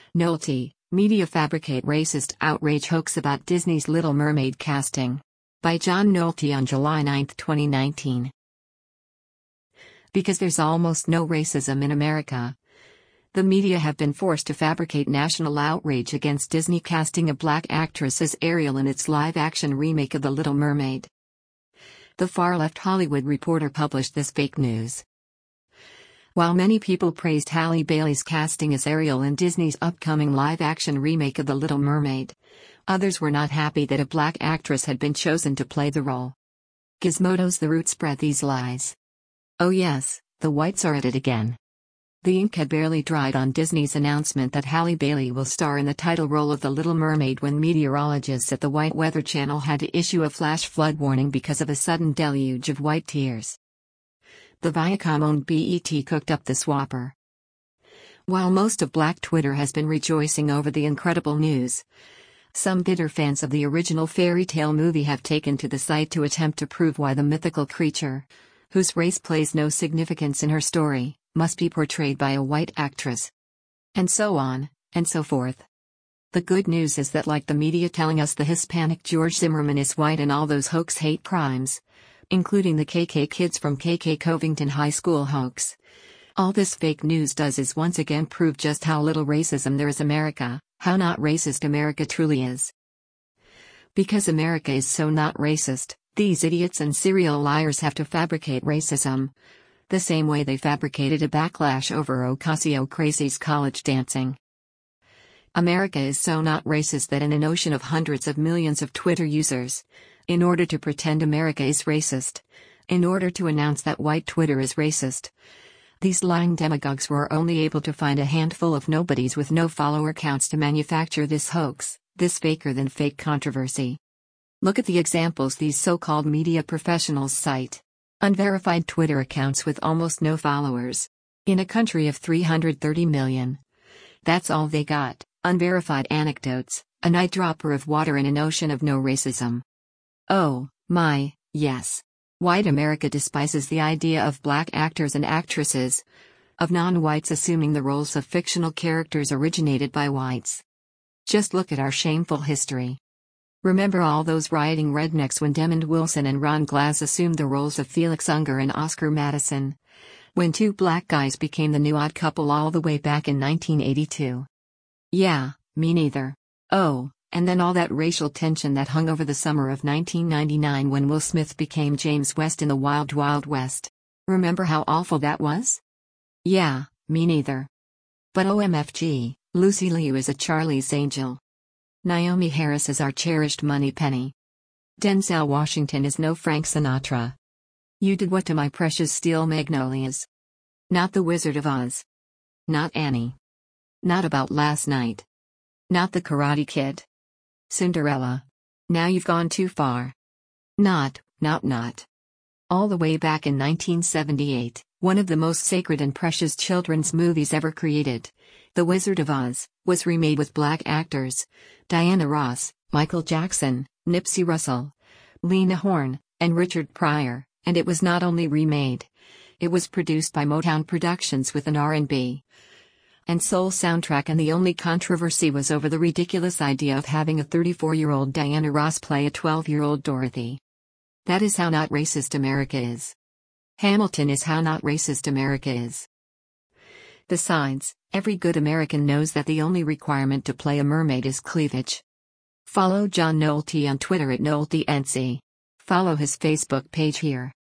Nolte, media fabricate racist outrage hoax about Disney's Little Mermaid casting. By John Nolte on July 9, 2019. Because there's almost no racism in America, the media have been forced to fabricate national outrage against Disney casting a black actress as Ariel in its live-action remake of The Little Mermaid. The far-left Hollywood Reporter published this fake news. While many people praised Halle Bailey's casting as Ariel in Disney's upcoming live-action remake of The Little Mermaid, others were not happy that a black actress had been chosen to play the role. Gizmodo's The Root spread these lies. Oh yes, the whites are at it again. The ink had barely dried on Disney's announcement that Halle Bailey will star in the title role of The Little Mermaid when meteorologists at the White Weather Channel had to issue a flash flood warning because of a sudden deluge of white tears. The Viacom-owned BET cooked up the swapper. While most of Black Twitter has been rejoicing over the incredible news, some bitter fans of the original fairy tale movie have taken to the site to attempt to prove why the mythical creature, whose race plays no significance in her story, must be portrayed by a white actress. And so on, and so forth. The good news is that, like the media telling us the Hispanic George Zimmerman is white and all those hoax hate crimes, including the KK kids from KK Covington High School hoax, all this fake news does is once again prove just how little racism there is in America, how not racist America truly is. Because America is so not racist, these idiots and serial liars have to fabricate racism, the same way they fabricated a backlash over Ocasio-Crazy's college dancing. America is so not racist that in an ocean of hundreds of millions of Twitter users, in order to pretend America is racist, in order to announce that white Twitter is racist, these lying demagogues were only able to find a handful of nobodies with no follower counts to manufacture this hoax, this faker-than-fake controversy. Look at the examples these so-called media professionals cite. Unverified Twitter accounts with almost no followers. In a country of 330 million. That's all they got, unverified anecdotes, a night dropper of water in an ocean of no racism. Oh, my, yes. White America despises the idea of black actors and actresses, of non-whites assuming the roles of fictional characters originated by whites. Just look at our shameful history. Remember all those rioting rednecks when Demond Wilson and Ron Glass assumed the roles of Felix Unger and Oscar Madison? When two black guys became the new odd couple all the way back in 1982. Yeah, me neither. Oh, and then all that racial tension that hung over the summer of 1999 when Will Smith became James West in the Wild Wild West. Remember how awful that was? Yeah, me neither. But OMFG, Lucy Liu is a Charlie's Angel. Naomi Harris is our cherished Moneypenny. Denzel Washington is no Frank Sinatra. You did what to my precious steel magnolias? Not The Wizard of Oz. Not Annie. Not About Last Night. Not The Karate Kid. Cinderella. Now you've gone too far. Not. All the way back in 1978, one of the most sacred and precious children's movies ever created, The Wizard of Oz, was remade with black actors, Diana Ross, Michael Jackson, Nipsey Russell, Lena Horne, and Richard Pryor, and it was not only remade, it was produced by Motown Productions with an R&B and soul soundtrack, and the only controversy was over the ridiculous idea of having a 34-year-old Diana Ross play a 12-year-old Dorothy. That is how not racist America is. Hamilton is how not racist America is. Besides, every good American knows that the only requirement to play a mermaid is cleavage. Follow John Nolte on Twitter at NolteNC. Follow his Facebook page here.